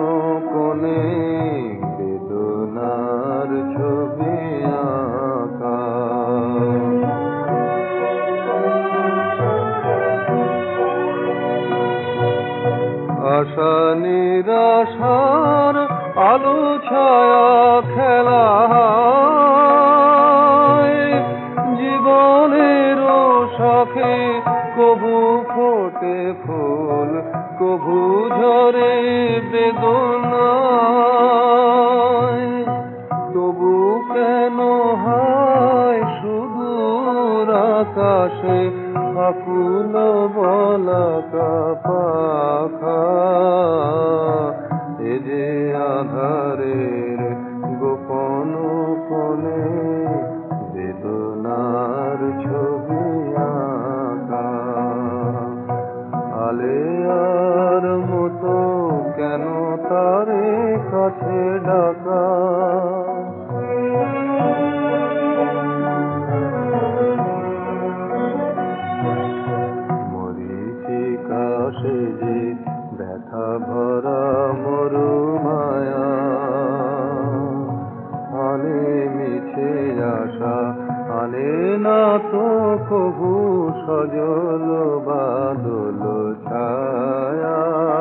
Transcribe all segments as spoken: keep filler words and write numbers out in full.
কোণে বেদনার ছবি আঁকা। আশা নিরাশার আলো ছায়া খেলায়, জীবনেরও শাখে কবু ফোটে ফুল, কবু ঝরে বেদনায়। তবু কেন হায় সুদূর আকাশে আকুল বলাকা পাখা, এ যে আধারের গোপন কোণে বেদনার ছবি আঁকা। আলেয়ার মতো কেন তারে কাছে ডাকা, মরীচিকা সেজে ব্যথা ভরা মরু মায়া, আনে মিছে আশা আনে না তো কবু সজল বাদল ছায়া,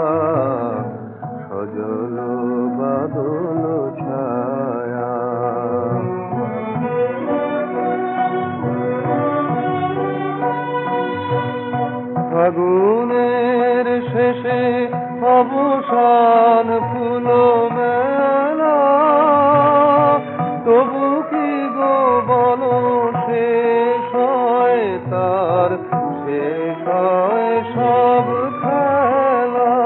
সজল বাদল ছায়া। ফাগুনের শেষে অবসান ফুল মেলা, তবু কি গো বলো শেষ হয় তার, শেষ হয় সব খেলা।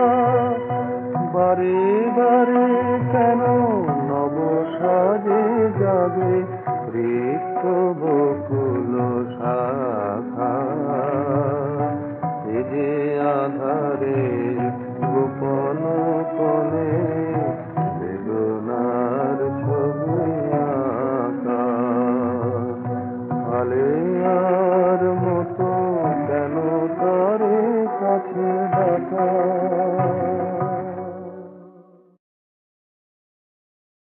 বারে বারে কেন নব সাজে জাগে রিক্ত বকুল শাখা, এ যে আধারের গোপন কোণে বেদনার ছবি আঁকা। আলেয়ার মতো কেন তারে কাছে ডাকা।